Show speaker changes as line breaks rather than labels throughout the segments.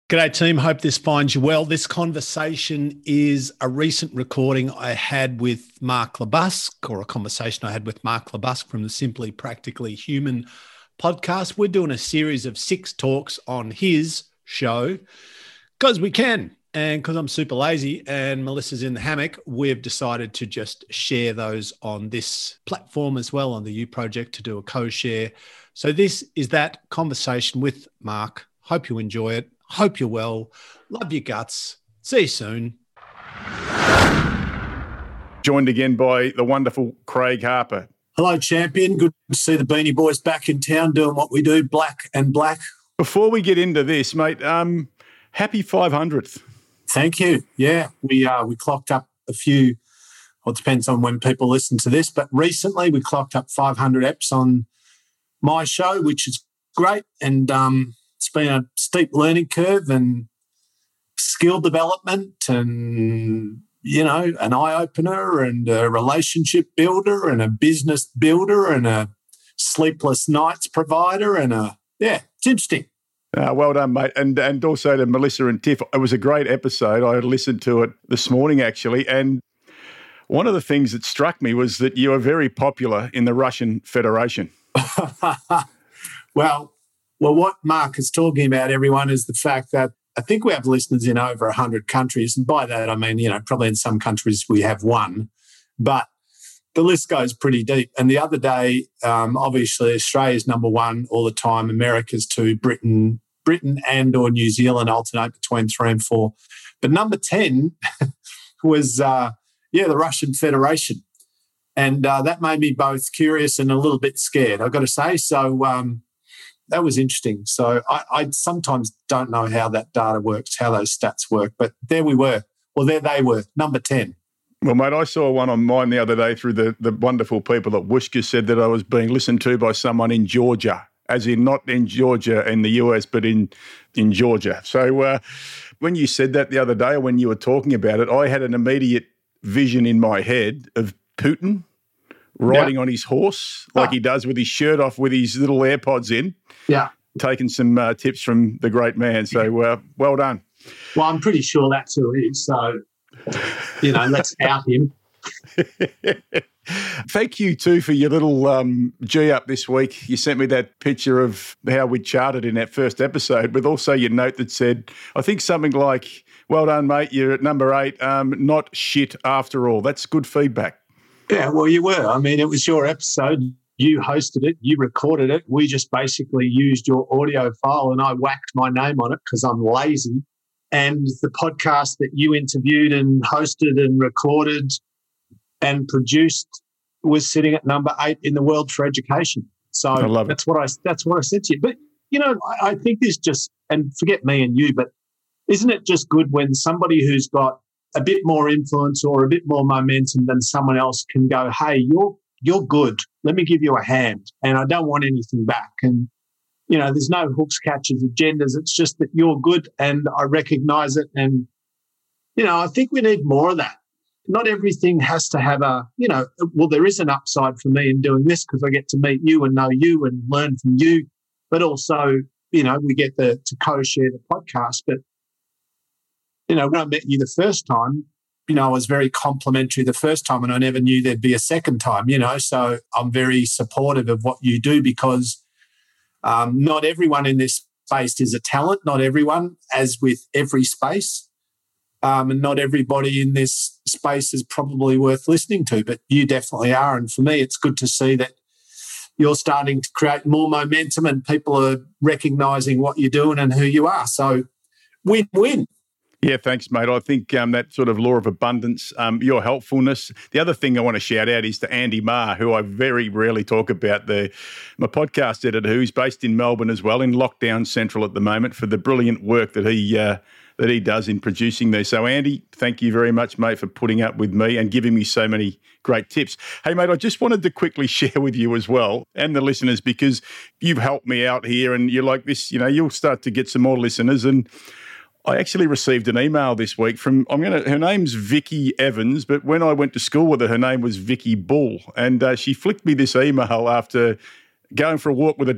G'day team, hope this finds you well. This conversation is a recent recording I had with Mark LeBusque, or a conversation I had with Mark LeBusque from the Simply Practically Human podcast. We're doing a series of 6 talks on his show because we can, and because I'm super lazy and Melissa's in the hammock, we've decided to just share those on this platform as well, on the U Project, to do a co-share. So this is that conversation with Mark. Hope you enjoy it. Hope you're well. Love your guts. See you soon.
Joined again by the wonderful Craig Harper.
Hello, champion. Good to see the Beanie Boys back in town doing what we do, black and black.
Before we get into this, mate, happy 500th.
Thank you. Yeah, we clocked up a few, well, it depends on when people listen to this, but recently we clocked up 500 eps on my show, which is great. And it's been a steep learning curve and skill development and, you know, an eye-opener and a relationship builder and a business builder and a sleepless nights provider and it's interesting.
Well done, mate. And also to Melissa and Tiff, it was a great episode. I listened to it this morning, actually, and one of the things that struck me was that you are very popular in the Russian Federation.
Well, what Mark is talking about, everyone, is the fact that I think we have listeners in over 100 countries. And by that, I mean, you know, probably in some countries we have one, but the list goes pretty deep. And the other day, obviously, Australia's number 1 all the time, America's 2, Britain and or New Zealand alternate between 3 and 4. But number 10 was, the Russian Federation. And that made me both curious and a little bit scared, I've got to say. So, that was interesting. So I sometimes don't know how that data works, how those stats work, but there we were. Well, there they were, number 10.
Well, mate, I saw one on mine the other day through the wonderful people at Wooshka said that I was being listened to by someone in Georgia, as in not in Georgia in the US, but in Georgia. So when you said that the other day, or when you were talking about it, I had an immediate vision in my head of Putin riding on his horse like he does with his shirt off with his little AirPods in.
Yeah.
Taking some tips from the great man. So well done.
Well, I'm pretty sure that's who it is. So, you know, let's out him.
Thank you too for your little G-up this week. You sent me that picture of how we charted in that first episode, with also your note that said, I think something like, well done, mate, you're at number 8, not shit after all. That's good feedback.
Yeah, well, you were. I mean, it was your episode. You hosted it. You recorded it. We just basically used your audio file and I whacked my name on it because I'm lazy. And the podcast that you interviewed and hosted and recorded and produced was sitting at number 8 in the world for education. So
I love
that's what I said to you. But, you know, I think this just, and forget me and you, but isn't it just good when somebody who's got a bit more influence or a bit more momentum than someone else can go, hey, you're good. Let me give you a hand. And I don't want anything back. And, you know, there's no hooks, catches, agendas. It's just that you're good and I recognize it. And, you know, I think we need more of that. Not everything has to have there is an upside for me in doing this because I get to meet you and know you and learn from you. But also, you know, we get to co-share the podcast. But, you know, when I met you the first time, you know, I was very complimentary the first time and I never knew there'd be a second time, you know. So I'm very supportive of what you do because not everyone in this space is a talent, not everyone, as with every space. And not everybody in this space is probably worth listening to, but you definitely are. And for me, it's good to see that you're starting to create more momentum and people are recognising what you're doing and who you are. So win-win.
Yeah, thanks, mate. I think that sort of law of abundance, your helpfulness. The other thing I want to shout out is to Andy Marr, who I very rarely talk about, my podcast editor, who's based in Melbourne as well, in lockdown central at the moment, for the brilliant work that he does in producing these. So, Andy, thank you very much, mate, for putting up with me and giving me so many great tips. Hey, mate, I just wanted to quickly share with you as well and the listeners, because you've helped me out here and you're like this, you know, you'll start to get some more listeners. And I actually received an email this week from, her name's Vicky Evans, but when I went to school with her name was Vicky Bull. And she flicked me this email after going for a walk with a dog.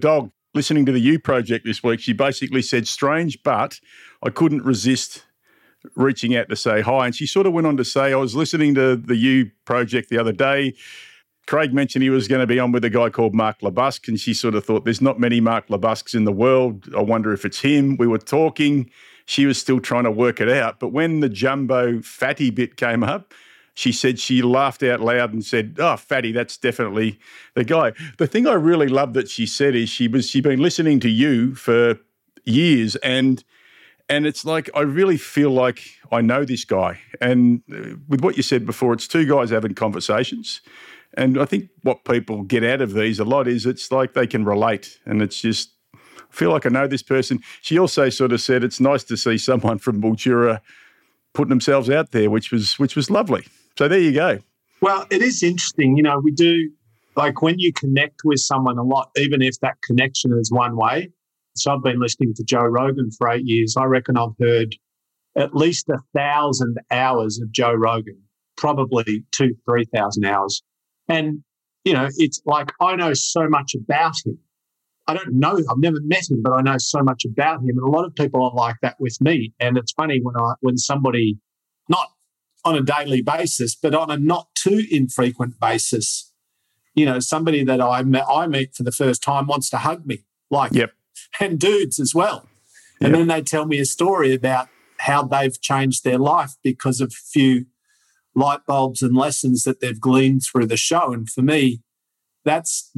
listening to the You Project this week, she basically said, strange, but I couldn't resist reaching out to say hi. And she sort of went on to say, I was listening to the You Project the other day. Craig mentioned he was going to be on with a guy called Mark LeBusque, and she sort of thought, there's not many Mark LeBusques in the world. I wonder if it's him. We were talking. She was still trying to work it out. But when the Jumbo Fatty bit came up, she said she laughed out loud and said, oh, Fatty, that's definitely the guy. The thing I really love that she said is she'd been listening to you for years, and it's like, I really feel like I know this guy. And with what you said before, it's two guys having conversations. And I think what people get out of these a lot is it's like they can relate. And it's just, I feel like I know this person. She also sort of said it's nice to see someone from Mildura putting themselves out there, which was lovely. So there you go.
Well, it is interesting. You know, we do, like when you connect with someone a lot, even if that connection is one way. So I've been listening to Joe Rogan for 8 years. I reckon I've heard at least 1,000 hours of Joe Rogan, probably 3,000 hours. And, you know, it's like I know so much about him. I don't know, I've never met him, but I know so much about him. And a lot of people are like that with me. And it's funny when somebody, not on a daily basis, but on a not too infrequent basis, you know, somebody that I meet for the first time wants to hug me, like,
yep.
And dudes as well. And then they tell me a story about how they've changed their life because of a few light bulbs and lessons that they've gleaned through the show. And for me, that's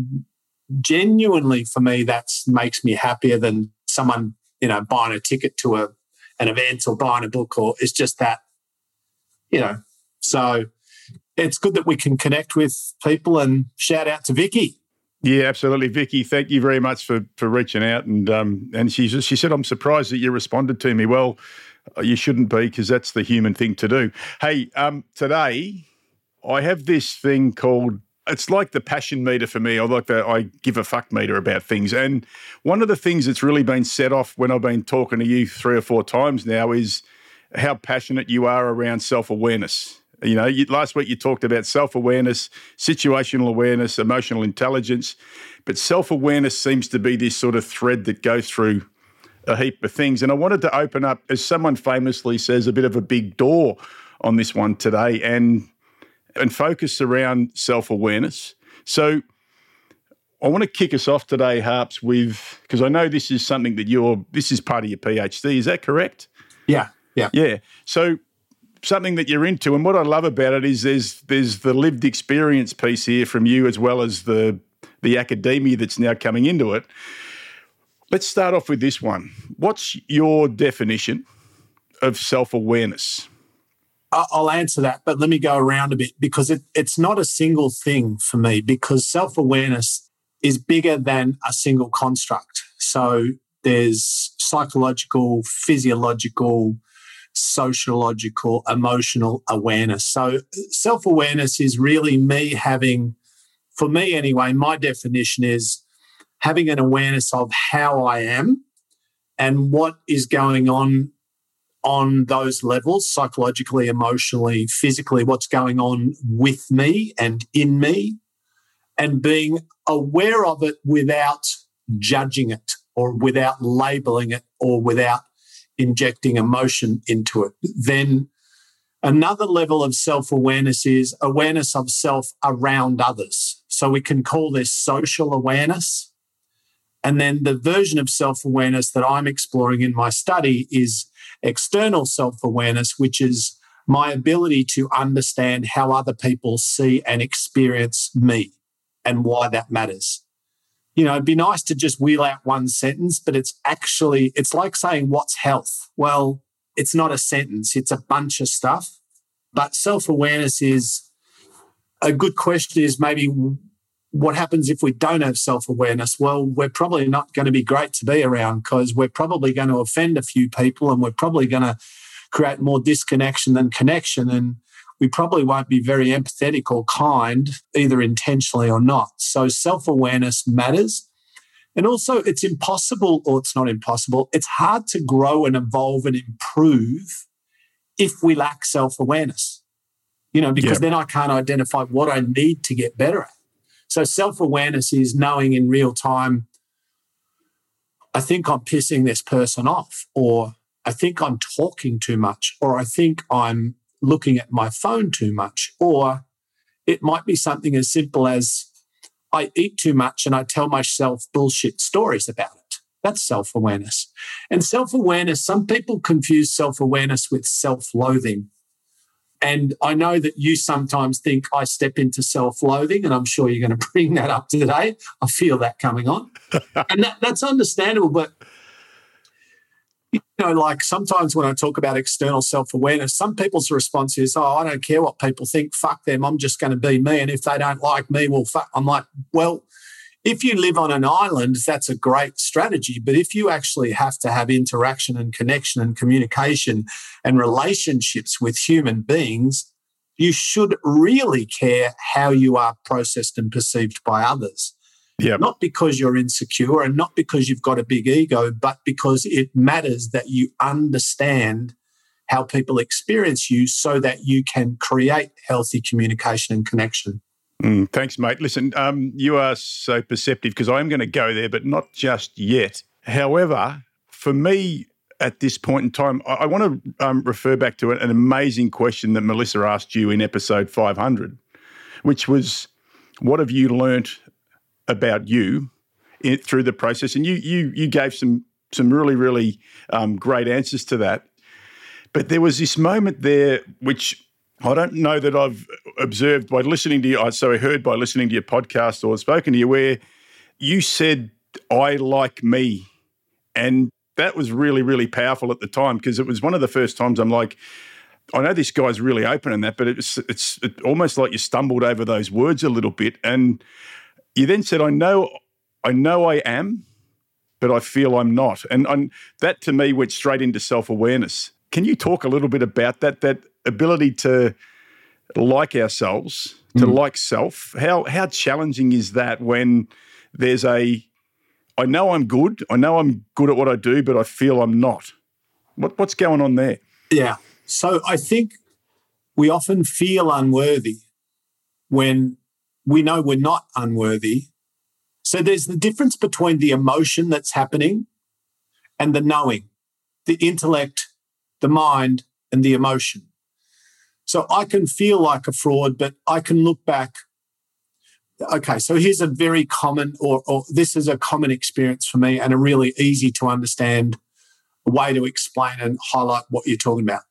genuinely, that makes me happier than someone, you know, buying a ticket to an event or buying a book, or it's just that, you know. So it's good that we can connect with people, and shout out to Vicky.
Yeah, absolutely. Vicky, thank you very much for reaching out. And she said, I'm surprised that you responded to me. Well, you shouldn't be, because that's the human thing to do. Hey, today I have this thing called, it's like the passion meter for me. I give a fuck meter about things. And one of the things that's really been set off when I've been talking to you 3 or 4 times now is how passionate you are around self-awareness. You know, last week you talked about self-awareness, situational awareness, emotional intelligence, but self-awareness seems to be this sort of thread that goes through a heap of things. And I wanted to open up, as someone famously says, a bit of a big door on this one today and focus around self-awareness. So I want to kick us off today, Harps, with, because I know this is something that this is part of your PhD, is that correct?
Yeah.
Yeah. So something that you're into, and what I love about it is there's the lived experience piece here from you, as well as the academia that's now coming into it. Let's start off with this one. What's your definition of self-awareness?
I'll answer that, but let me go around a bit, because it's not a single thing for me, because self-awareness is bigger than a single construct. So there's psychological, physiological, sociological, emotional awareness. So self-awareness is really me having, for me anyway, my definition is having an awareness of how I am and what is going on those levels, psychologically, emotionally, physically, what's going on with me and in me, and being aware of it without judging it or without labeling it or without injecting emotion into it. Then another level of self-awareness is awareness of self around others. So we can call this social awareness. And then the version of self-awareness that I'm exploring in my study is external self-awareness, which is my ability to understand how other people see and experience me and why that matters. You know, it'd be nice to just wheel out one sentence, but it's like saying, what's health? Well, it's not a sentence, it's a bunch of stuff. But self-awareness is a good question, is maybe what happens if we don't have self-awareness? Well, we're probably not going to be great to be around, because we're probably going to offend a few people, and we're probably going to create more disconnection than connection. And we probably won't be very empathetic or kind, either intentionally or not. So self-awareness matters. And also it's impossible, or it's not impossible, it's hard to grow and evolve and improve if we lack self-awareness, you know, because then I can't identify what I need to get better at. So self-awareness is knowing in real time I think I'm pissing this person off, or I think I'm talking too much, or I think I'm looking at my phone too much, or it might be something as simple as I eat too much and I tell myself bullshit stories about it. That's self-awareness. And self-awareness, some people confuse self-awareness with self-loathing. And I know that you sometimes think I step into self-loathing, and I'm sure you're going to bring that up today. I feel that coming on. And that's understandable, but like sometimes when I talk about external self-awareness, some people's response is, oh, I don't care what people think. Fuck them. I'm just going to be me. And if they don't like me, well, fuck. I'm like, well, if you live on an island, that's a great strategy. But if you actually have to have interaction and connection and communication and relationships with human beings, you should really care how you are processed and perceived by others.
Yep.
Not because you're insecure and not because you've got a big ego, but because it matters that you understand how people experience you so that you can create healthy communication and connection.
Thanks, mate. Listen, you are so perceptive because I'm going to go there, but not just yet. However, for me at this point in time, I want to refer back to an amazing question that Melissa asked you in episode 500, which was, what have you learnt about you through the process? And you gave some really, really great answers to that. But there was this moment there, which I don't know that I've observed by listening to you. So I heard by listening to your podcast or spoken to you, where you said, I like me. And that was really, really powerful at the time, because it was one of the first times I'm like, I know this guy's really open in that, but it's almost like you stumbled over those words a little bit. And you then said, I know I am, but I feel I'm not. And that to me went straight into self-awareness. Can you talk a little bit about that ability to like ourselves, to like self? How challenging is that when there's I know I'm good at what I do, but I feel I'm not? What's going on there?
Yeah. So I think we often feel unworthy when we know we're not unworthy. So there's the difference between the emotion that's happening and the knowing, the intellect, the mind, and the emotion. So I can feel like a fraud, but I can look back. Okay, so here's a very common, or this is a common experience for me and a really easy to understand way to explain and highlight what you're talking about.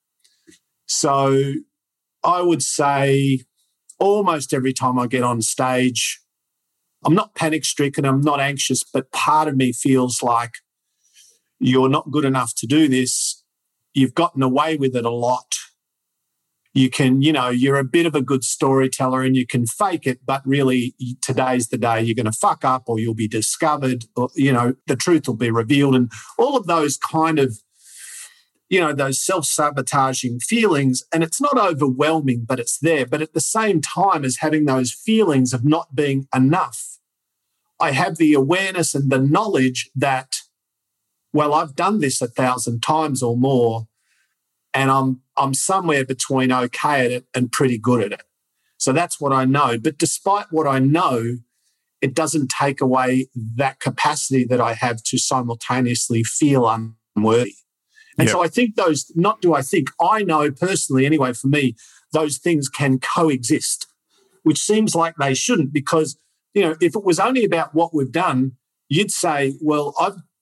So I would say almost every time I get on stage, I'm not panic-stricken, I'm not anxious, but part of me feels like you're not good enough to do this. You've gotten away with it a lot. You can, you're a bit of a good storyteller and you can fake it, but really today's the day you're going to fuck up or you'll be discovered, or, the truth will be revealed, and all of those kind of, those self-sabotaging feelings. And it's not overwhelming, but it's there. But at the same time as having those feelings of not being enough, I have the awareness and the knowledge that, well, I've done this 1,000 times or more, and I'm somewhere between okay at it and pretty good at it. So that's what I know. But despite what I know, it doesn't take away that capacity that I have to simultaneously feel unworthy. And so I think I know personally anyway, for me, those things can coexist, which seems like they shouldn't, because, if it was only about what we've done, you'd say, well,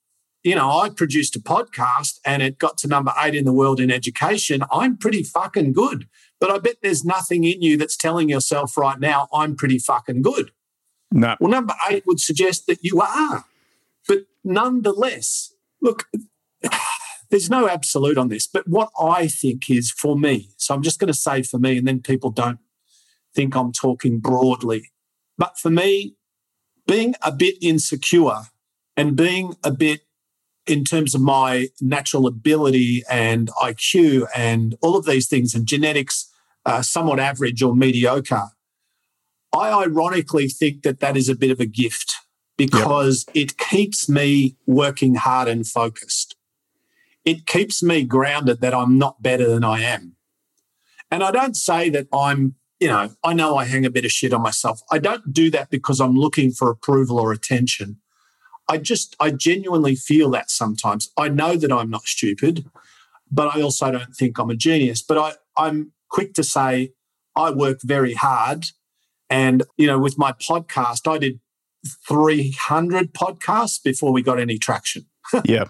I produced a podcast and it got to number 8 in the world in education. I'm pretty fucking good. But I bet there's nothing in you that's telling yourself right now, I'm pretty fucking good.
No.
Well, number 8 would suggest that you are. But nonetheless, look, there's no absolute on this. But what I think is for me, so I'm just going to say for me, and then people don't think I'm talking broadly. But for me, being a bit insecure and being a bit, in terms of my natural ability and IQ and all of these things, and genetics, somewhat average or mediocre, I ironically think that is a bit of a gift, because it keeps me working hard and focused. It keeps me grounded that I'm not better than I am. And I don't say that I'm, I know I hang a bit of shit on myself. I don't do that because I'm looking for approval or attention. I genuinely feel that sometimes. I know that I'm not stupid, but I also don't think I'm a genius. But I'm quick to say I work very hard. And, with my podcast, I did 300 podcasts before we got any traction.
Yeah.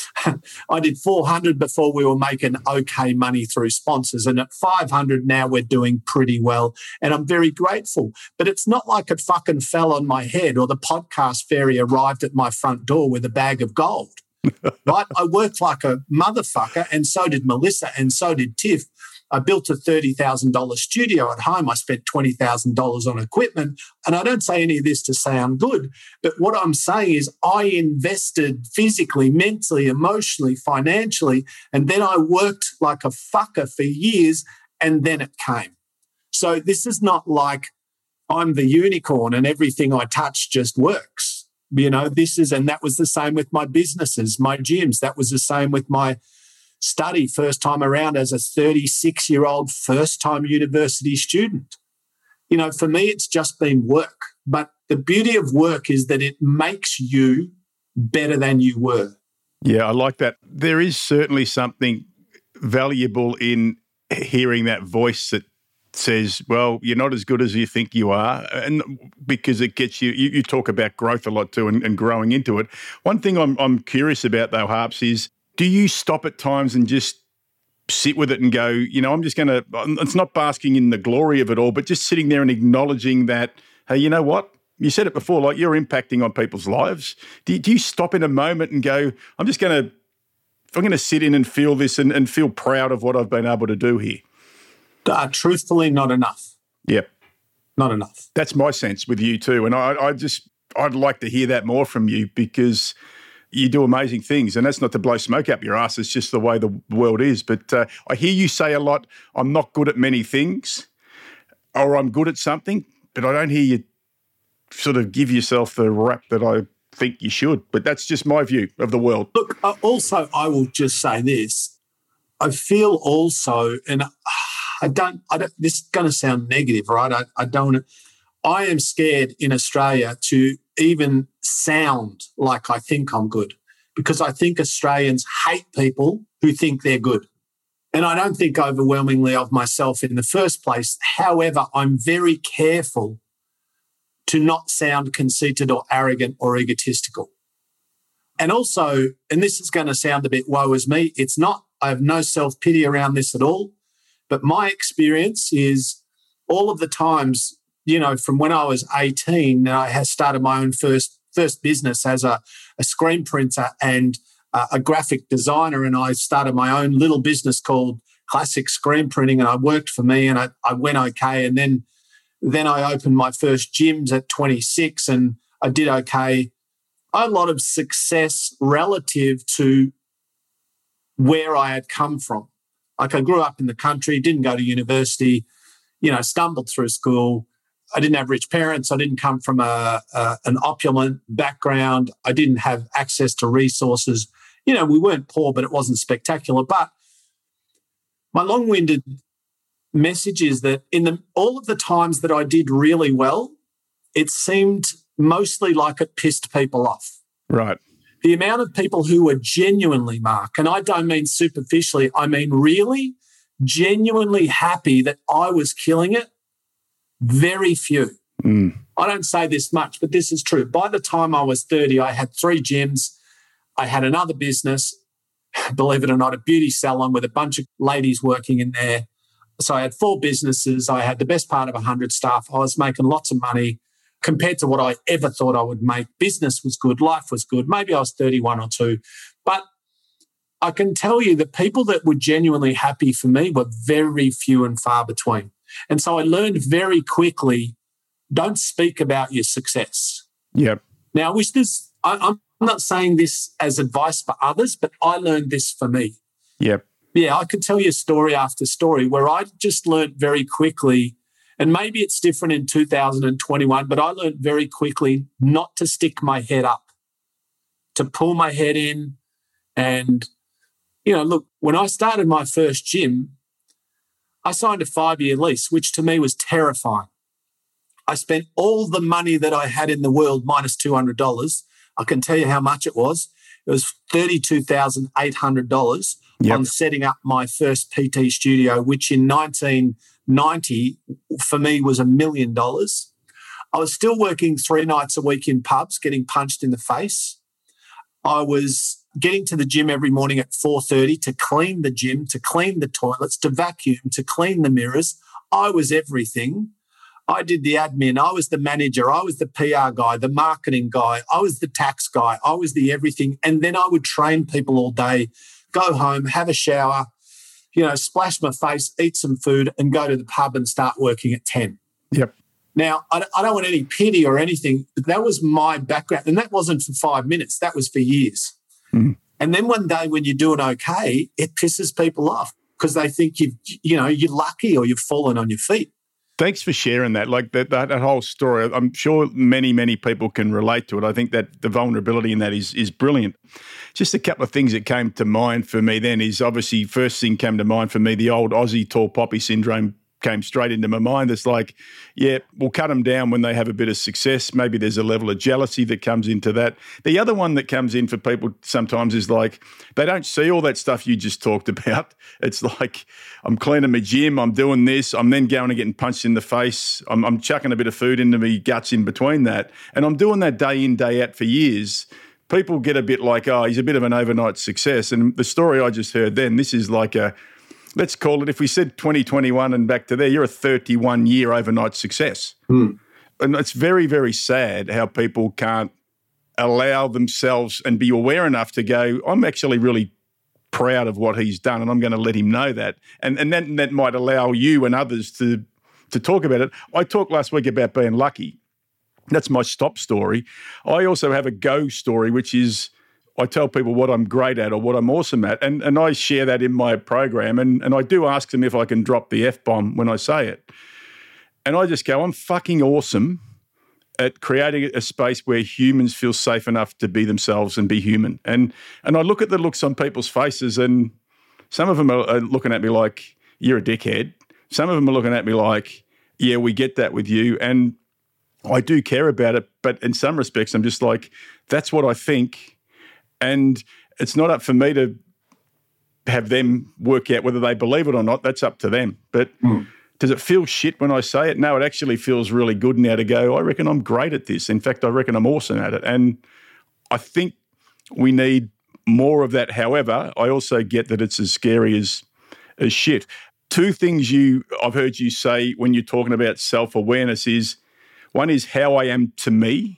I did 400 before we were making okay money through sponsors. And at 500 now we're doing pretty well. And I'm very grateful. But it's not like it fucking fell on my head or the podcast fairy arrived at my front door with a bag of gold. Right? I worked like a motherfucker, and so did Melissa, and so did Tiff. I built a $30,000 studio at home. I spent $20,000 on equipment. And I don't say any of this to sound good, but what I'm saying is I invested physically, mentally, emotionally, financially, and then I worked like a fucker for years, and then it came. So this is not like I'm the unicorn and everything I touch just works. And that was the same with my businesses, my gyms. That was the same with my study first time around as a 36-year-old first-time university student. For me, it's just been work. But the beauty of work is that it makes you better than you were.
Yeah, I like that. There is certainly something valuable in hearing that voice that says, well, you're not as good as you think you are, and because it gets you talk about growth a lot too and growing into it. One thing I'm curious about though, Harps, is do you stop at times and just sit with it and go, I'm just going to, it's not basking in the glory of it all, but just sitting there and acknowledging that, hey, you know what? You said it before, like you're impacting on people's lives. Do you stop in a moment and go, I'm going to sit in and feel this and feel proud of what I've been able to do here?
Truthfully, not enough.
Yep.
Not enough.
That's my sense with you too. And I'd like to hear that more from you, because you do amazing things. And that's not to blow smoke up your ass. It's just the way the world is. But I hear you say a lot, I'm not good at many things, or I'm good at something, but I don't hear you sort of give yourself the rap that I think you should. But that's just my view of the world.
Look, also, I will just say this. I feel also, and I don't, this is going to sound negative, right? I am scared in Australia to even sound like I think I'm good, because I think Australians hate people who think they're good. And I don't think overwhelmingly of myself in the first place. However, I'm very careful to not sound conceited or arrogant or egotistical. And also, and this is going to sound a bit woe is me, it's not, I have no self-pity around this at all. But my experience is all of the times, from when I was 18, I had started my own first business as a screen printer and a graphic designer. And I started my own little business called Classic Screen Printing, and I worked for me, and I went okay. And then I opened my first gyms at 26, and I did okay. I had a lot of success relative to where I had come from. Like I grew up in the country, didn't go to university, stumbled through school. I didn't have rich parents. I didn't come from an opulent background. I didn't have access to resources. We weren't poor, but it wasn't spectacular. But my long-winded message is that all of the times that I did really well, it seemed mostly like it pissed people off.
Right.
The amount of people who were genuinely, Mark, and I don't mean superficially, I mean really genuinely happy that I was killing it, very few. I don't say this much, but this is true. By the time I was 30, I had 3 gyms. I had another business, believe it or not, a beauty salon with a bunch of ladies working in there. So I had 4 businesses. I had the best part of 100 staff. I was making lots of money compared to what I ever thought I would make. Business was good. Life was good. Maybe I was 31 or 2. But I can tell you the people that were genuinely happy for me were very few and far between. And so I learned very quickly, don't speak about your success.
Yep.
Now, I wish this, I'm not saying this as advice for others, but I learned this for me.
Yep.
Yeah, I could tell you story after story where I just learned very quickly, and maybe it's different in 2021, but I learned very quickly not to stick my head up, to pull my head in. And, look, when I started my first gym, I signed a 5-year lease, which to me was terrifying. I spent all the money that I had in the world minus $200. I can tell you how much it was. It was $32,800 on setting up my first PT studio, which in 1990 for me was $1 million. I was still working 3 nights a week in pubs, getting punched in the face. I was getting to the gym every morning at 4:30 to clean the gym, to clean the toilets, to vacuum, to clean the mirrors. I was everything. I did the admin. I was the manager. I was the PR guy, the marketing guy. I was the tax guy. I was the everything. And then I would train people all day, go home, have a shower, splash my face, eat some food, and go to the pub and start working at 10.
Yep.
Now, I don't want any pity or anything, but that was my background. And that wasn't for 5 minutes. That was for years. Mm. And then one day when you're doing okay, it pisses people off because they think you're lucky or you've fallen on your feet.
Thanks for sharing that. Like that whole story, I'm sure many, many people can relate to it. I think that the vulnerability in that is brilliant. Just a couple of things that came to mind for me then is obviously first thing came to mind for me, the old Aussie tall poppy syndrome came straight into my mind. It's like, yeah, we'll cut them down when they have a bit of success. Maybe there's a level of jealousy that comes into that. The other one that comes in for people sometimes is like, they don't see all that stuff you just talked about. It's like, I'm cleaning my gym, I'm doing this, I'm then going and getting punched in the face, I'm chucking a bit of food into my guts in between that, and I'm doing that day in, day out for years. People get a bit like, oh, he's a bit of an overnight success. And the story I just heard then, this is like let's call it, if we said 2021 and back to there, you're a 31-year overnight success. Mm. And it's very, very sad how people can't allow themselves and be aware enough to go, I'm actually really proud of what he's done and I'm going to let him know that. And then that might allow you and others to talk about it. I talked last week about being lucky. That's my stop story. I also have a go story, which is I tell people what I'm great at or what I'm awesome at, and I share that in my program, and I do ask them if I can drop the F-bomb when I say it. And I just go, I'm fucking awesome at creating a space where humans feel safe enough to be themselves and be human. And I look at the looks on people's faces, and some of them are looking at me like, you're a dickhead. Some of them are looking at me like, yeah, we get that with you. And I do care about it, but in some respects, I'm just like, that's what I think. And it's not up for me to have them work out whether they believe it or not. That's up to them. But does it feel shit when I say it? No, it actually feels really good now to go, I reckon I'm great at this. In fact, I reckon I'm awesome at it. And I think we need more of that. However, I also get that it's as scary as shit. Two things I've heard you say when you're talking about self-awareness is, one is how I am to me,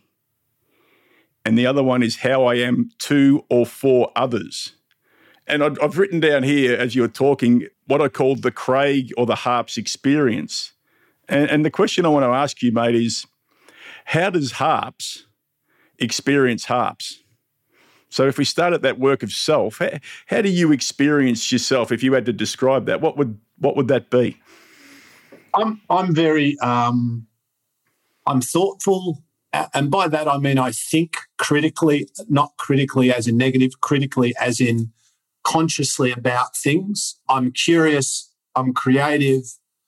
and the other one is how I am to or for others. And I've written down here as you're talking what I called the Craig or the Harps experience. And the question I want to ask you, mate, is how does Harps experience Harps? So if we start at that work of self, how do you experience yourself if you had to describe that? What would that be?
I'm very I'm thoughtful. And by that, I mean I think critically, not critically as in negative, critically as in consciously about things. I'm curious. I'm creative.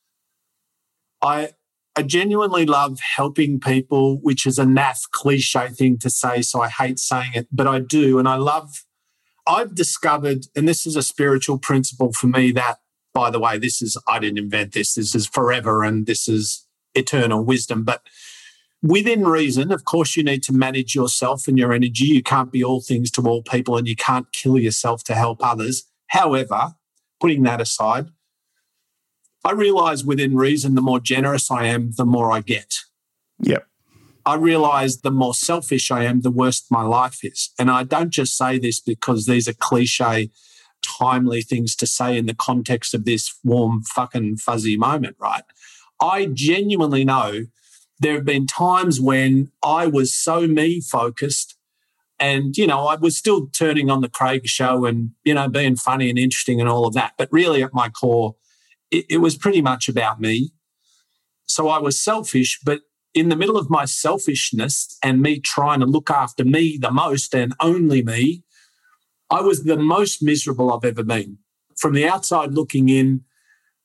I genuinely love helping people, which is a naff cliche thing to say, so I hate saying it, but I do. And I've discovered, and this is a spiritual principle for me that, by the way, I didn't invent this. This is forever and this is eternal wisdom. But within reason, of course, you need to manage yourself and your energy. You can't be all things to all people and you can't kill yourself to help others. However, putting that aside, I realise within reason, the more generous I am, the more I get.
Yep.
I realise the more selfish I am, the worse my life is. And I don't just say this because these are cliche, timely things to say in the context of this warm, fucking fuzzy moment, right? I genuinely know there have been times when I was so me-focused and, I was still turning on the Craig show and, being funny and interesting and all of that. But really at my core, it was pretty much about me. So I was selfish, but in the middle of my selfishness and me trying to look after me the most and only me, I was the most miserable I've ever been. From the outside looking in,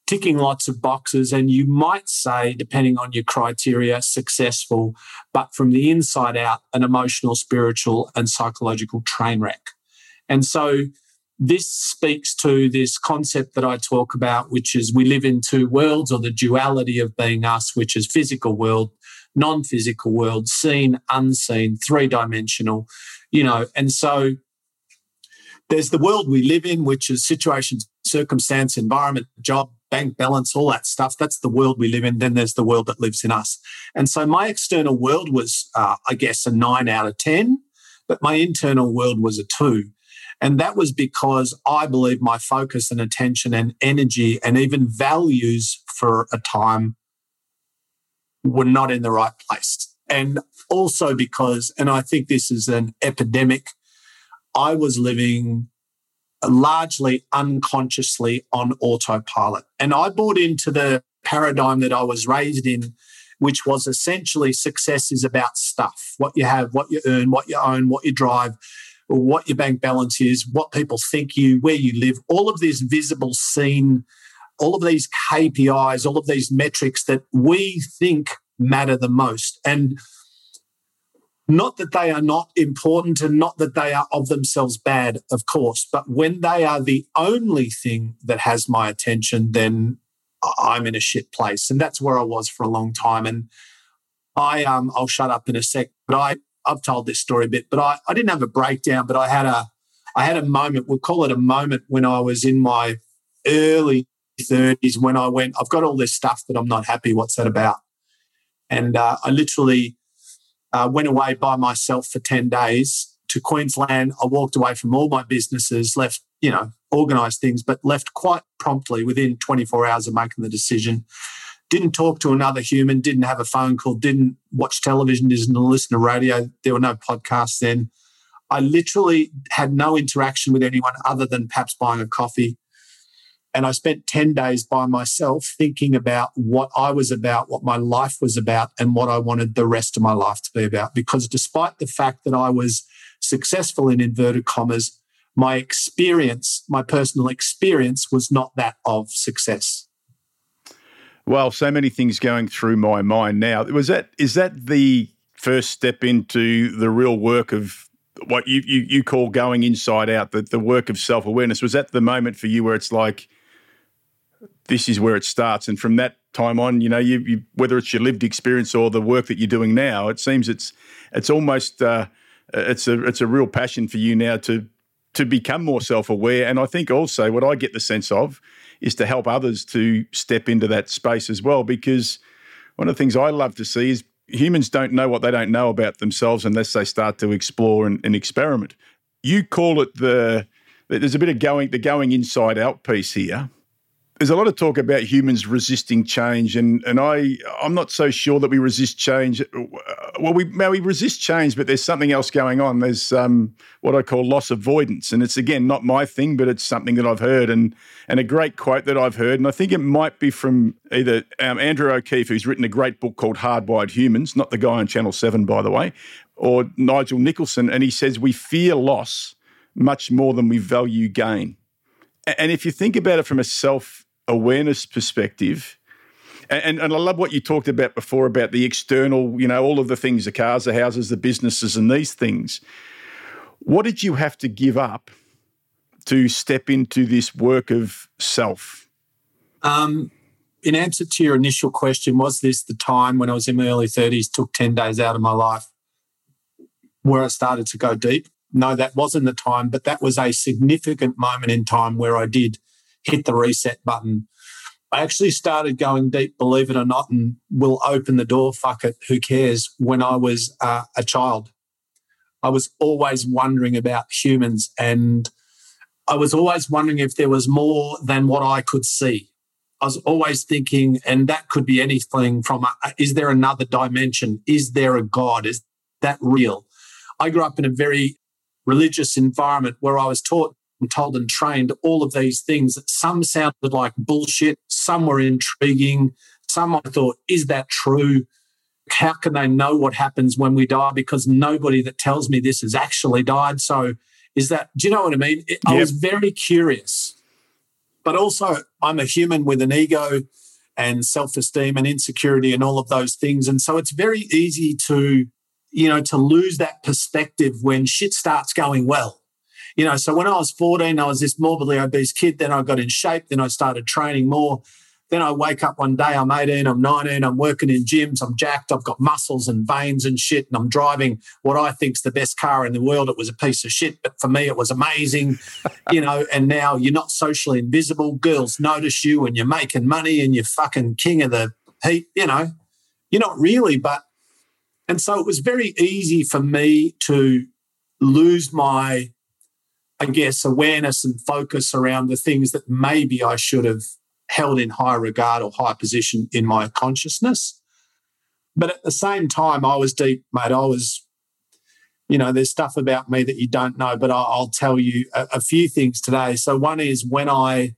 ticking lots of boxes, and you might say, depending on your criteria, successful, but from the inside out, an emotional, spiritual, and psychological train wreck. And so this speaks to this concept that I talk about, which is we live in two worlds, or the duality of being us, which is physical world, non-physical world, seen, unseen, three-dimensional, and so there's the world we live in, which is situation, circumstance, environment, job, bank balance, all that stuff. That's the world we live in. Then there's the world that lives in us. And so my external world was, I guess, a 9 out of 10, but my internal world was a 2. And that was because I believe my focus and attention and energy and even values for a time were not in the right place. And also because, and I think this is an epidemic, I was living largely unconsciously on autopilot. And I bought into the paradigm that I was raised in, which was essentially success is about stuff, what you have, what you earn, what you own, what you drive, what your bank balance is, what people think you, where you live, all of this visible seen, all of these KPIs, all of these metrics that we think matter the most. And not that they are not important and not that they are of themselves bad, of course, but when they are the only thing that has my attention, then I'm in a shit place. And that's where I was for a long time. And I'll shut up in a sec, but I've told this story a bit, but I didn't have a breakdown, but I had a moment, we'll call it a moment, when I was in my early 30s, when I went, I've got all this stuff, but I'm not happy. What's that about? And I literally went away by myself for 10 days to Queensland. I walked away from all my businesses, left, organised things, but left quite promptly within 24 hours of making the decision. Didn't talk to another human, didn't have a phone call, didn't watch television, didn't listen to radio. There were no podcasts then. I literally had no interaction with anyone other than perhaps buying a coffee. And I spent 10 days by myself thinking about what I was about, what my life was about, and what I wanted the rest of my life to be about. Because despite the fact that I was successful in inverted commas, my experience, my personal experience, was not that of success.
Well, so many things going through my mind now. Is that the first step into the real work of what you call going inside out, the work of self-awareness? Was that the moment for you where it's like, this is where it starts? And from that time on, you whether it's your lived experience or the work that you're doing now, it seems it's almost it's a real passion for you now to become more self-aware. And I think also what I get the sense of is to help others to step into that space as well, because one of the things I love to see is humans don't know what they don't know about themselves unless they start to explore and experiment. You call it there's a bit of the going inside out piece here. There's a lot of talk about humans resisting change, and I'm not so sure that we resist change. Well, we resist change, but there's something else going on. There's what I call loss avoidance, and it's, again, not my thing, but it's something that I've heard, and a great quote that I've heard, and I think it might be from either Andrew O'Keefe, who's written a great book called Hardwired Humans, not the guy on Channel 7, by the way, or Nigel Nicholson, and he says, we fear loss much more than we value gain. And if you think about it from a self-awareness perspective, and I love what you talked about before about the external, all of the things, the cars, the houses, the businesses and these things. What did you have to give up to step into this work of self? In
answer to your initial question, was this the time when I was in my early 30s, took 10 days out of my life where I started to go deep? No, that wasn't the time, but that was a significant moment in time where I did hit the reset button. I actually started going deep, believe it or not, and will open the door, fuck it, who cares, when I was a child. I was always wondering about humans, and I was always wondering if there was more than what I could see. I was always thinking, and that could be anything from, is there another dimension? Is there a God? Is that real? I grew up in a very religious environment where I was taught and told and trained all of these things that some sounded like bullshit, some were intriguing, some I thought, is that true? How can they know what happens when we die? Because nobody that tells me this has actually died. So is that, do you know what I mean? I was very curious. But also I'm a human with an ego and self-esteem and insecurity and all of those things. And so it's very easy to, to lose that perspective when shit starts going well. So when I was 14, I was this morbidly obese kid. Then I got in shape. Then I started training more. Then I wake up one day, I'm 18, I'm 19, I'm working in gyms, I'm jacked, I've got muscles and veins and shit, and I'm driving what I think's the best car in the world. It was a piece of shit, but for me it was amazing, and now you're not socially invisible. Girls notice you and you're making money and you're fucking king of the heap, you're not really, and so it was very easy for me to lose my, I guess, awareness and focus around the things that maybe I should have held in high regard or high position in my consciousness. But at the same time, I was deep, mate. I was, there's stuff about me that you don't know, but I'll tell you a few things today. So one is when I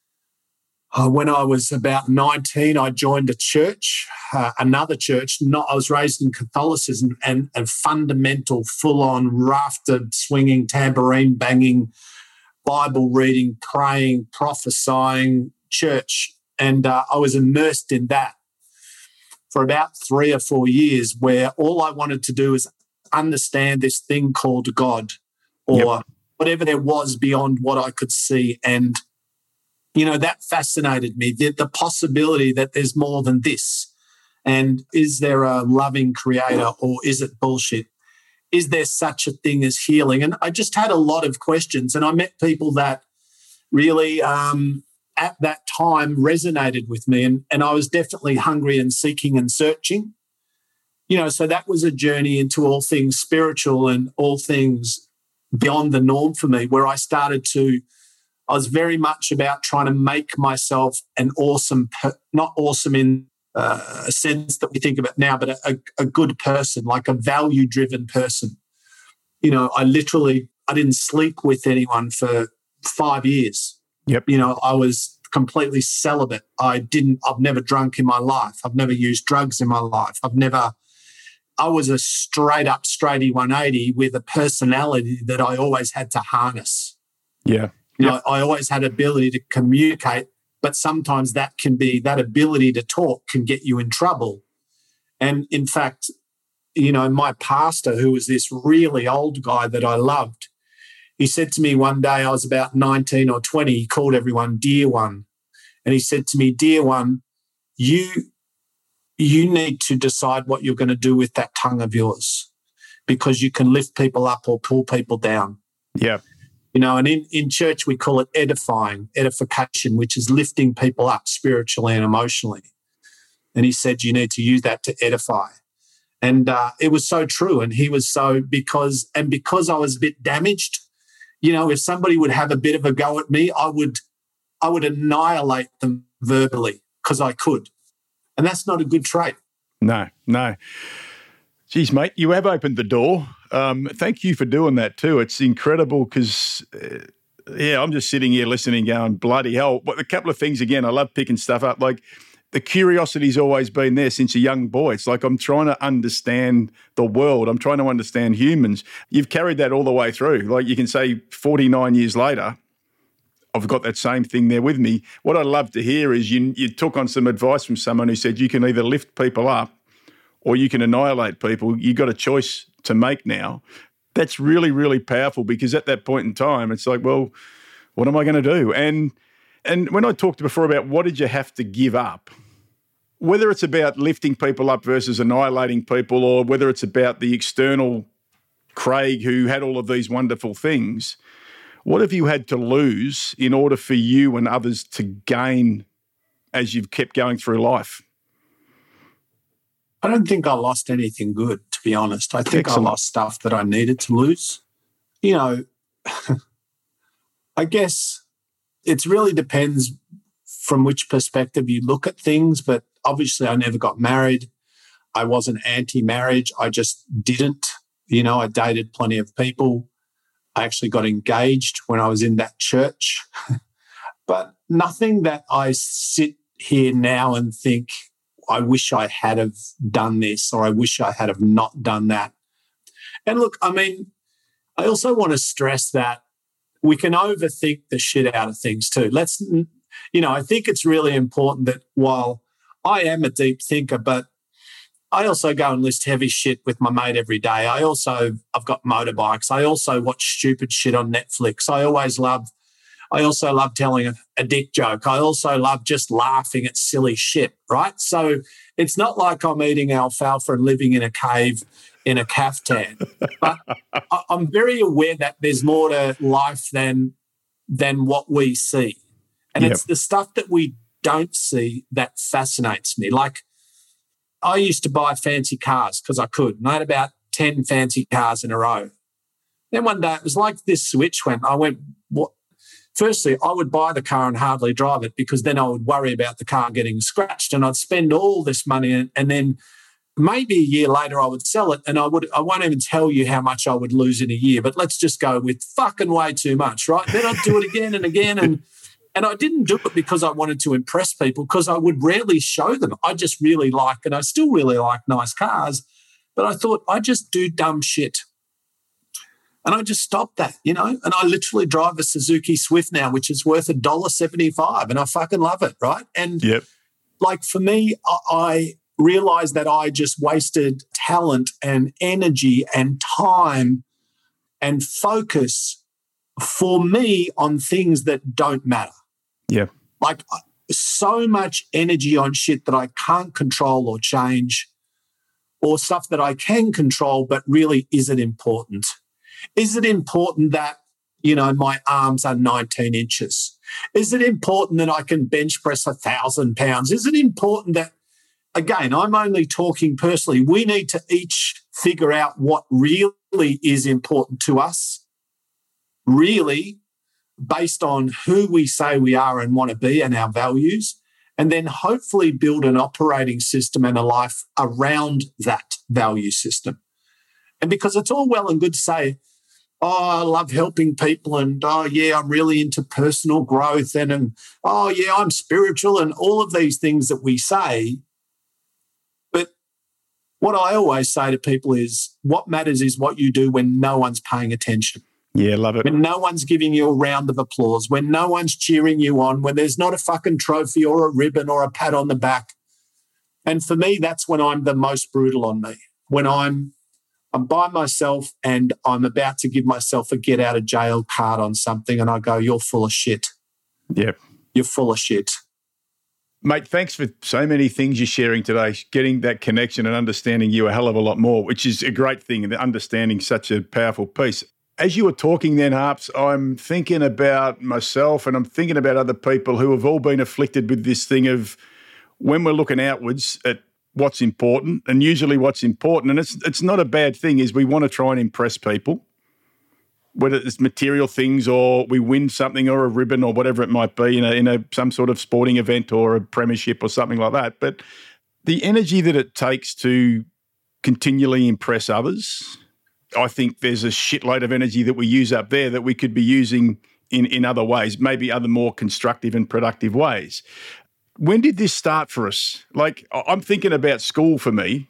was about 19, I joined a church, another church. I was raised in Catholicism and fundamental, full-on, rafted, swinging, tambourine banging, Bible reading, praying, prophesying church. And I was immersed in that for about 3 or 4 years, where all I wanted to do is understand this thing called God or whatever there was beyond what I could see. And, that fascinated me, the possibility that there's more than this. And is there a loving creator or is it bullshit? Is there such a thing as healing? And I just had a lot of questions, and I met people that really at that time resonated with me, and I was definitely hungry and seeking and searching. So that was a journey into all things spiritual and all things beyond the norm for me, where I was very much about trying to make myself an awesome, not awesome in a sense that we think of it now, but a good person, like a value-driven person. I didn't sleep with anyone for 5 years.
Yep.
I was completely celibate. I've never drunk in my life. I've never used drugs in my life. I was a straight up straighty 180 with a personality that I always had to harness.
Yeah.
I always had ability to communicate, but sometimes that ability to talk can get you in trouble. And in fact, my pastor, who was this really old guy that I loved, he said to me one day, I was about 19 or 20, he called everyone dear one. And he said to me, dear one, you need to decide what you're going to do with that tongue of yours, because you can lift people up or pull people down.
Yeah.
And in church, we call it edification, which is lifting people up spiritually and emotionally. And he said, you need to use that to edify. And it was so true. And he was because I was a bit damaged, if somebody would have a bit of a go at me, I would annihilate them verbally because I could. And that's not a good trait.
No. Geez, mate, you have opened the door. Thank you for doing that too. It's incredible because, I'm just sitting here listening going, bloody hell. But a couple of things, again, I love picking stuff up. Like the curiosity's always been there since a young boy. It's like I'm trying to understand the world. I'm trying to understand humans. You've carried that all the way through. Like you can say 49 years later, I've got that same thing there with me. What I'd love to hear is you took on some advice from someone who said you can either lift people up or you can annihilate people. You've got a choice to make now. That's really, really powerful, because at that point in time, it's like, well, what am I going to do? And when I talked before about what did you have to give up, whether it's about lifting people up versus annihilating people, or whether it's about the external Craig who had all of these wonderful things, what have you had to lose in order for you and others to gain as you've kept going through life?
I don't think I lost anything good, to be honest. I think I lost stuff that I needed to lose. I guess it really depends from which perspective you look at things, but obviously I never got married. I wasn't anti-marriage. I just didn't. I dated plenty of people. I actually got engaged when I was in that church. But nothing that I sit here now and think, I wish I had have done this, or I wish I had have not done that. And look, I mean, I also want to stress that we can overthink the shit out of things too. I think it's really important that while I am a deep thinker, but I also go and list heavy shit with my mate every day. I've got motorbikes. I also watch stupid shit on Netflix. I also love telling a dick joke. I also love just laughing at silly shit, right? So it's not like I'm eating alfalfa and living in a cave in a caftan. But I'm very aware that there's more to life than what we see. And It's the stuff that we don't see that fascinates me. Like, I used to buy fancy cars because I could. And I had about 10 fancy cars in a row. Then one day it was like this switch went. I went, what? Firstly, I would buy the car and hardly drive it because then I would worry about the car getting scratched and I'd spend all this money and then maybe a year later I would sell it and I won't even tell you how much I would lose in a year, but let's just go with fucking way too much, right? Then I'd do it again and again and I didn't do it because I wanted to impress people because I would rarely show them. I just really like, and I still really like nice cars, but I thought I just do dumb shit. And I just stopped that, and I literally drive a Suzuki Swift now, which is worth $1.75 and I fucking love it, right? And like for me, I realized that I just wasted talent and energy and time and focus for me on things that don't matter.
Yeah.
Like so much energy on shit that I can't control or change or stuff that I can control but really isn't important. Is it important that, my arms are 19 inches? Is it important that I can bench press 1,000 pounds? Is it important that, again, I'm only talking personally, we need to each figure out what really is important to us, really based on who we say we are and want to be and our values, and then hopefully build an operating system and a life around that value system. And because it's all well and good to say, I love helping people and, I'm really into personal growth and I'm spiritual and all of these things that we say. But what I always say to people is what matters is what you do when no one's paying attention.
Yeah, love it.
When no one's giving you a round of applause, when no one's cheering you on, when there's not a fucking trophy or a ribbon or a pat on the back. And for me, that's when I'm the most brutal on me. When I'm by myself and I'm about to give myself a get out of jail card on something and I go, you're full of shit.
Yeah.
You're full of shit.
Mate, thanks for so many things you're sharing today, getting that connection and understanding you a hell of a lot more, which is a great thing, and understanding such a powerful piece. As you were talking then, Harps, I'm thinking about myself and I'm thinking about other people who have all been afflicted with this thing of when we're looking outwards at what's important, and usually what's important, and it's not a bad thing, is we want to try and impress people, whether it's material things or we win something or a ribbon or whatever it might be in some sort of sporting event or a premiership or something like that. But the energy that it takes to continually impress others, I think there's a shitload of energy that we use up there that we could be using in other ways, maybe other more constructive and productive ways. When did this start for us? Like, I'm thinking about school for me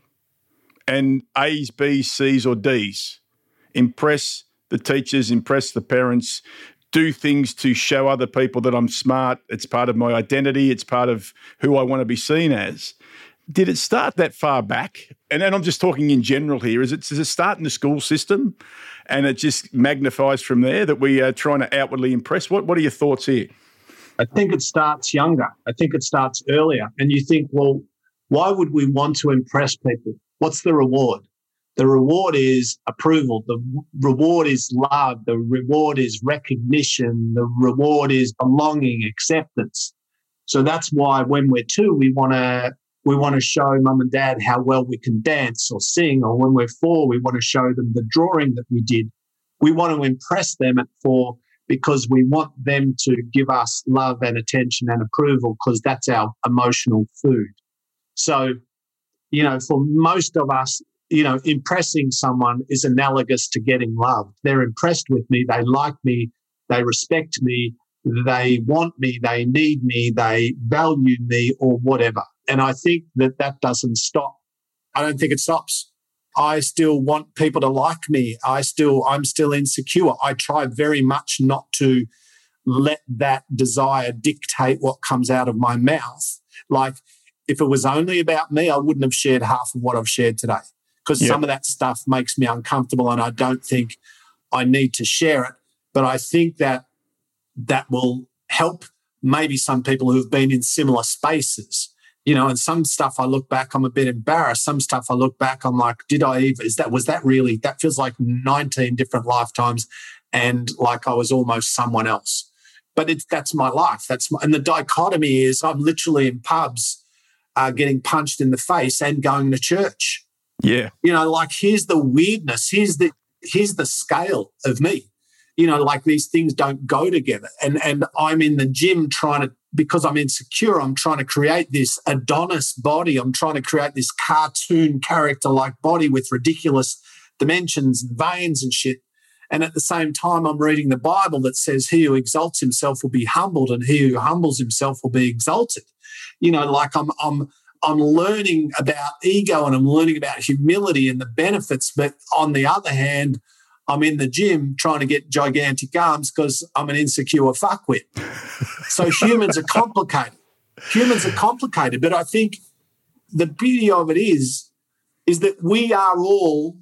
and A's, B's, C's or D's. Impress the teachers, impress the parents, do things to show other people that I'm smart. It's part of my identity. It's part of who I want to be seen as. Did it start that far back? And then I'm just talking in general here. Does it start in the school system and it just magnifies from there that we are trying to outwardly impress? What are your thoughts here?
I think it starts younger. I think it starts earlier. And you think, well, why would we want to impress people? What's the reward? The reward is approval. The reward is love. The reward is recognition. The reward is belonging, acceptance. So that's why when we're 2, we want to show mum and dad how well we can dance or sing. Or when we're 4, we want to show them the drawing that we did. We want to impress them at 4 because we want them to give us love and attention and approval because that's our emotional food. So, for most of us, impressing someone is analogous to getting loved. They're impressed with me. They like me. They respect me. They want me. They need me. They value me or whatever. And I think that doesn't stop. I don't think it stops. I still want people to like me. I'm still insecure. I try very much not to let that desire dictate what comes out of my mouth. Like, if it was only about me, I wouldn't have shared half of what I've shared today, because some of that stuff makes me uncomfortable and I don't think I need to share it. But I think that will help maybe some people who've been in similar spaces. And some stuff I look back, I'm a bit embarrassed. Some stuff I look back, I'm like, that feels like 19 different lifetimes and like I was almost someone else. But that's my life. And the dichotomy is I'm literally in pubs getting punched in the face and going to church.
Yeah.
Like, here's the weirdness. Here's the scale of me. Like, these things don't go together. And I'm in the gym because I'm insecure, I'm trying to create this Adonis body. I'm trying to create this cartoon character-like body with ridiculous dimensions and veins and shit. And at the same time, I'm reading the Bible that says he who exalts himself will be humbled and he who humbles himself will be exalted. Like, I'm learning about ego and I'm learning about humility and the benefits. But on the other hand, I'm in the gym trying to get gigantic arms because I'm an insecure fuckwit. So humans are complicated. But I think the beauty of it is that we are all,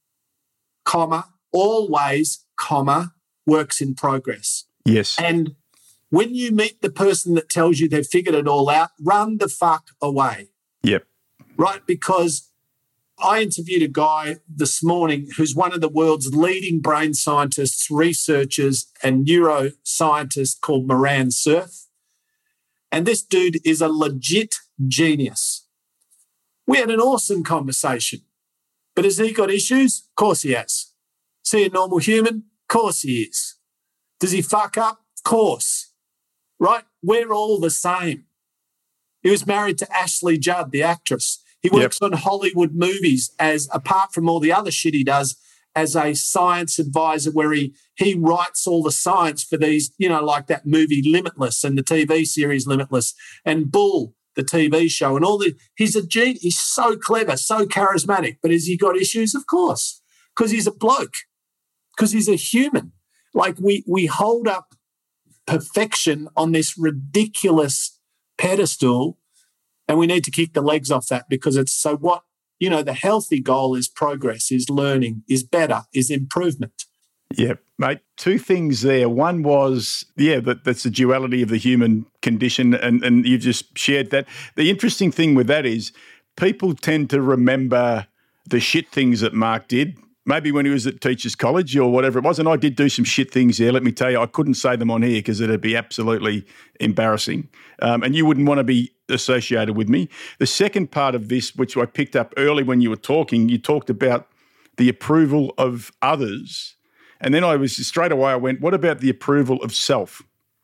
always, works in progress.
Yes.
And when you meet the person that tells you they've figured it all out, run the fuck away.
Yep.
Right? Because I interviewed a guy this morning who's one of the world's leading brain scientists, researchers, and neuroscientists called Moran Cerf. And this dude is a legit genius. We had an awesome conversation. But has he got issues? Of course he has. Is he a normal human? Of course he is. Does he fuck up? Of course. Right? We're all the same. He was married to Ashley Judd, the actress. He works on Hollywood movies apart from all the other shit he does, as a science advisor where he writes all the science for these, like that movie Limitless and the TV series Limitless and Bull, the TV show, and all the. He's a genius. He's so clever, so charismatic. But has he got issues? Of course, because he's a bloke, because he's a human. Like, we hold up perfection on this ridiculous pedestal. And we need to kick the legs off that, because it's so what, the healthy goal is progress, is learning, is better, is improvement.
Yeah, mate. Two things there. One was, that's the duality of the human condition, and you've just shared that. The interesting thing with that is people tend to remember the shit things that Mark did, maybe when he was at Teachers College or whatever it was. And I did do some shit things there. Let me tell you, I couldn't say them on here because it'd be absolutely embarrassing. And you wouldn't want to be associated with me. The second part of this, which I picked up early when you were talking, you talked about the approval of others. And then I went, what about the approval of self?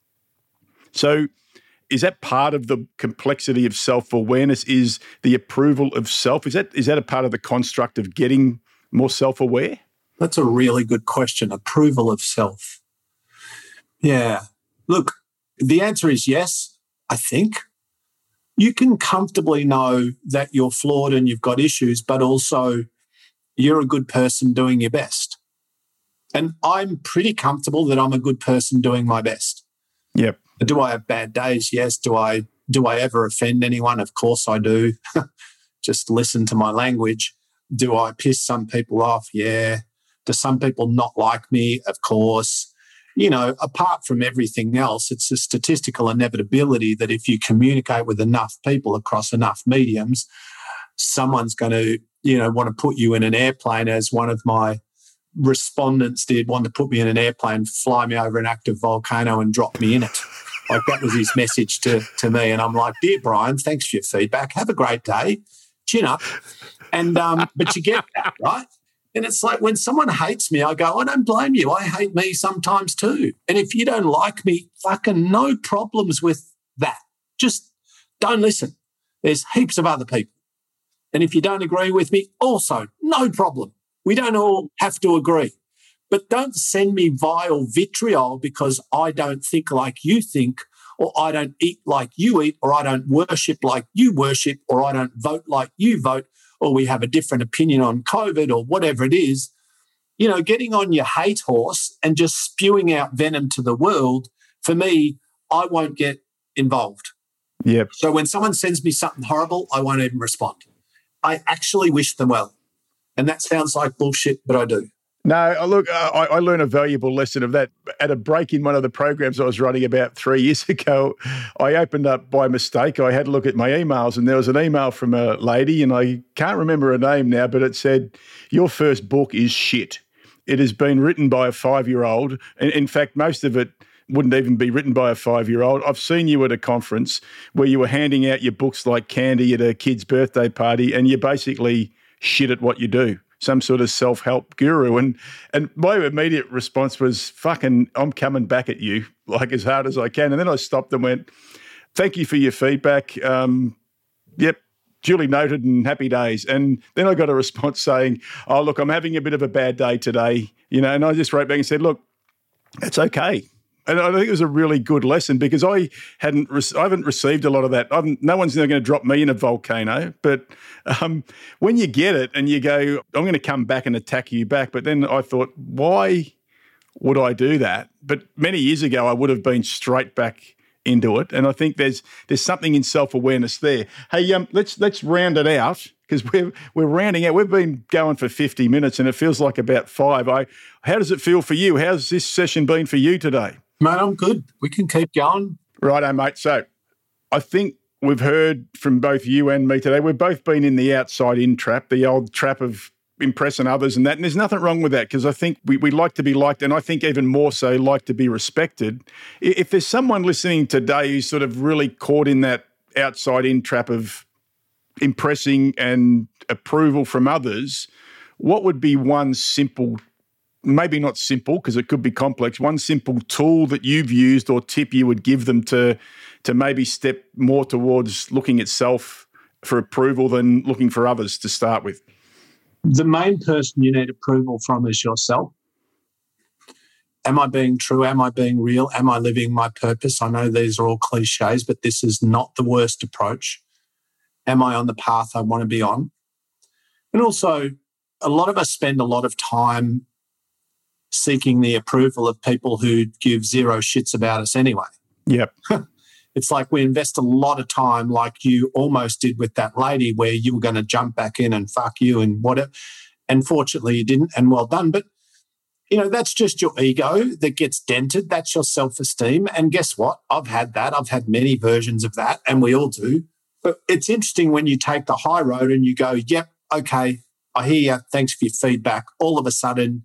So is that part of the complexity of self-awareness, is the approval of self? Is that a part of the construct of getting more self-aware?
That's a really good question. Approval of self. Yeah. Look, the answer is yes, I think. You can comfortably know that you're flawed and you've got issues, but also you're a good person doing your best. And I'm pretty comfortable that I'm a good person doing my best.
Yep.
Do I have bad days? Yes. Do I ever offend anyone? Of course I do. Just listen to my language. Do I piss some people off? Yeah. Do some people not like me? Of course. Apart from everything else, it's a statistical inevitability that if you communicate with enough people across enough mediums, someone's going to, want to put you in an airplane, as one of my respondents did, want to put me in an airplane, fly me over an active volcano and drop me in it. Like, that was his message to me. And I'm like, dear Brian, thanks for your feedback. Have a great day. Chin up. And but you get that, right? And it's like, when someone hates me, I go, I don't blame you. I hate me sometimes too. And if you don't like me, fucking no problems with that. Just don't listen. There's heaps of other people. And if you don't agree with me, also no problem. We don't all have to agree. But don't send me vile vitriol because I don't think like you think, or I don't eat like you eat, or I don't worship like you worship, or I don't vote like you vote, or we have a different opinion on COVID or whatever it is, getting on your hate horse and just spewing out venom to the world, for me, I won't get involved.
Yep.
So when someone sends me something horrible, I won't even respond. I actually wish them well. And that sounds like bullshit, but I do.
No, look, I learned a valuable lesson of that. At a break in one of the programs I was running about 3 years ago, I opened up by mistake. I had a look at my emails, and there was an email from a lady, and I can't remember her name now, but it said, "Your first book is shit. It has been written by a 5-year-old. In fact, most of it wouldn't even be written by a 5-year-old. I've seen you at a conference where you were handing out your books like candy at a kid's birthday party, and you're basically shit at what you do. Some sort of self-help guru." And my immediate response was, fucking, I'm coming back at you like as hard as I can. And then I stopped and went, "Thank you for your feedback. Yep, duly noted and happy days." And then I got a response saying, "Oh, look, I'm having a bit of a bad day today." And I just wrote back and said, "Look, it's okay." And I think it was a really good lesson because I haven't received a lot of that. No one's going to drop me in a volcano. But when you get it and you go, "I'm going to come back and attack you back," but then I thought, why would I do that? But many years ago, I would have been straight back into it. And I think there's something in self-awareness there. Hey, let's round it out because we're rounding out. We've been going for 50 minutes and it feels like about 5. How does it feel for you? How's this session been for you today?
Mate, I'm good. We can keep going.
Righto, mate. So I think we've heard from both you and me today. We've both been in the outside-in trap, the old trap of impressing others and that. And there's nothing wrong with that because I think we like to be liked, and I think even more so like to be respected. If there's someone listening today who's sort of really caught in that outside-in trap of impressing and approval from others, what would be one simple, maybe not simple because it could be complex, one simple tool that you've used or tip you would give them to maybe step more towards looking at self for approval than looking for others to start with?
The main person you need approval from is yourself. Am I being true? Am I being real? Am I living my purpose? I know these are all cliches, but this is not the worst approach. Am I on the path I want to be on? And also, a lot of us spend a lot of time seeking the approval of people who give zero shits about us anyway.
Yep.
It's like we invest a lot of time, like you almost did with that lady, where you were going to jump back in and fuck you and whatever. And fortunately you didn't, and well done. But, that's just your ego that gets dented. That's your self-esteem. And guess what? I've had that. I've had many versions of that, and we all do. But it's interesting when you take the high road and you go, yep, okay, I hear you. Thanks for your feedback. All of a sudden,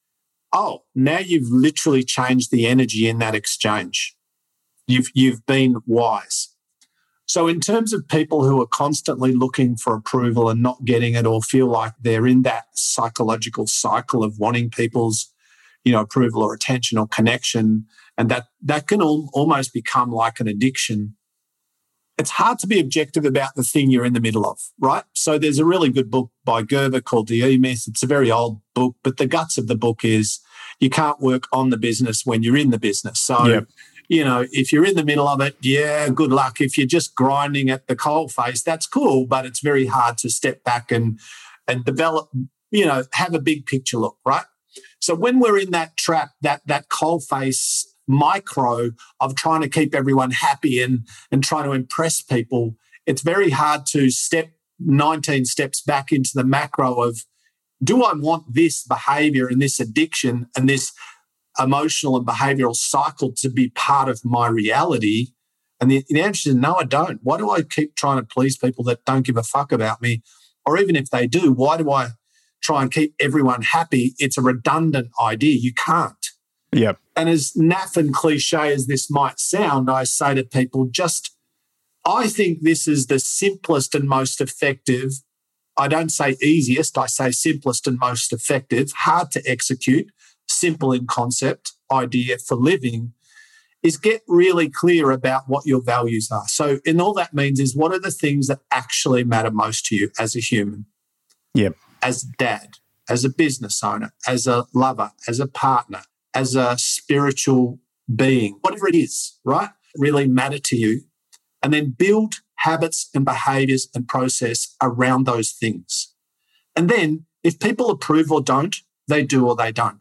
now you've literally changed the energy in that exchange. You've been wise. So in terms of people who are constantly looking for approval and not getting it, or feel like they're in that psychological cycle of wanting people's, approval or attention or connection, and that can almost become like an addiction. It's hard to be objective about the thing you're in the middle of, right? So there's a really good book by Gerber called The E-Myth. It's a very old book, but the guts of the book is you can't work on the business when you're in the business. So,
yep.
If you're in the middle of it, yeah, good luck. If you're just grinding at the coal face, that's cool, but it's very hard to step back and develop, have a big picture look, right? So when we're in that trap, that coal face micro of trying to keep everyone happy and trying to impress people, it's very hard to step 19 steps back into the macro of, do I want this behavior and this addiction and this emotional and behavioral cycle to be part of my reality? And the answer is no, I don't. Why do I keep trying to please people that don't give a fuck about me? Or even if they do, why do I try and keep everyone happy? It's a redundant idea. You can't.
Yep.
And as naff and cliche as this might sound, I say to people, I think this is the simplest and most effective. I don't say easiest, I say simplest and most effective, hard to execute, simple in concept idea for living, is get really clear about what your values are. So, and all that means is, what are the things that actually matter most to you as a human?
Yep.
As dad, as a business owner, as a lover, as a partner, as a spiritual being, whatever it is, right? Really matter to you. And then build habits and behaviors and process around those things. And then if people approve or don't, they do or they don't.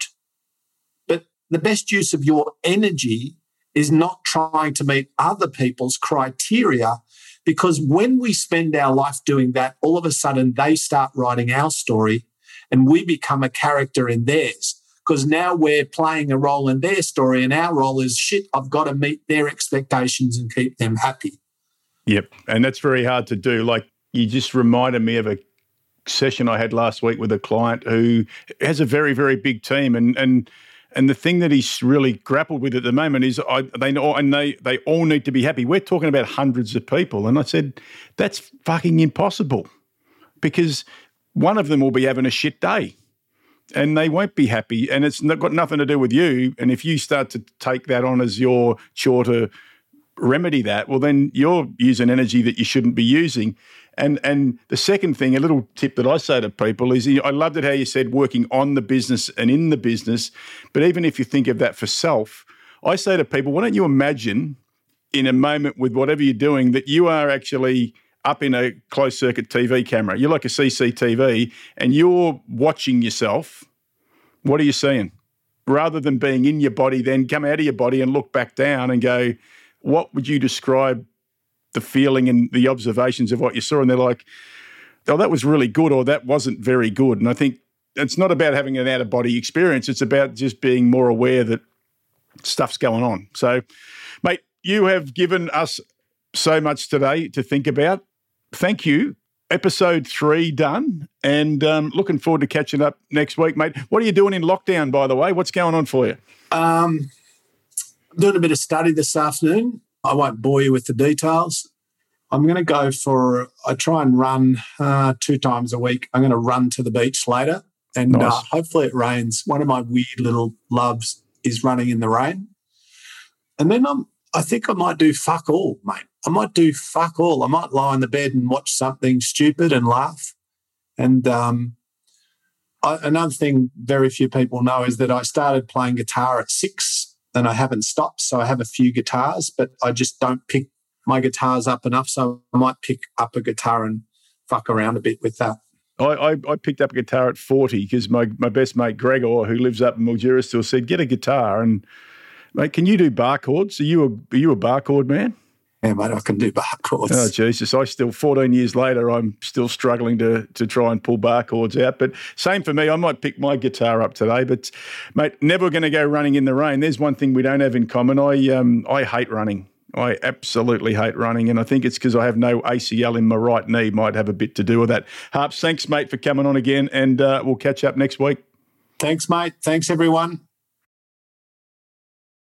But the best use of your energy is not trying to meet other people's criteria, because when we spend our life doing that, all of a sudden they start writing our story and we become a character in theirs, because now we're playing a role in their story and our role is, shit, I've got to meet their expectations and keep them happy.
Yep, and that's very hard to do. Like, you just reminded me of a session I had last week with a client who has a very, very big team, and the thing that he's really grappled with at the moment is they all need to be happy. We're talking about hundreds of people, and I said that's fucking impossible, because one of them will be having a shit day, and they won't be happy, and it's got nothing to do with you. And if you start to take that on as your chore to remedy that, well, then you're using energy that you shouldn't be using. And the second thing, a little tip that I say to people is, I loved it how you said working on the business and in the business, but even if you think of that for self, I say to people, why don't you imagine in a moment with whatever you're doing that you are actually up in a closed circuit TV camera. You're like a CCTV and you're watching yourself. What are you seeing? Rather than being in your body, then come out of your body and look back down and go, what would you describe the feeling and the observations of what you saw? And they're like, oh, that was really good, or that wasn't very good. And I think it's not about having an out-of-body experience. It's about just being more aware that stuff's going on. So, mate, you have given us so much today to think about. Thank you. Episode 3 done, and looking forward to catching up next week, mate. What are you doing in lockdown, by the way? What's going on for you?
I'm doing a bit of study this afternoon. I won't bore you with the details. I'm going to go I try and run 2 times a week. I'm going to run to the beach later, and
nice.
Hopefully it rains. One of my weird little loves is running in the rain. And then I think I might do fuck all, mate. I might do fuck all. I might lie in the bed and watch something stupid and laugh. And another thing very few people know is that I started playing guitar at 6 and I haven't stopped. So I have a few guitars, but I just don't pick my guitars up enough. So I might pick up a guitar and fuck around a bit with that.
I picked up a guitar at 40 because my best mate Gregor, who lives up in Mildura, still said, get a guitar. And mate, can you do bar chords? Are you a bar chord man?
Yeah, mate, I can do bar chords.
Oh, Jesus. 14 years later, I'm still struggling to try and pull bar chords out. But same for me. I might pick my guitar up today. But, mate, never going to go running in the rain. There's one thing we don't have in common. I hate running. I absolutely hate running, and I think it's because I have no ACL in my right knee. Might have a bit to do with that. Harps, thanks, mate, for coming on again, and we'll catch up next week.
Thanks, mate. Thanks, everyone.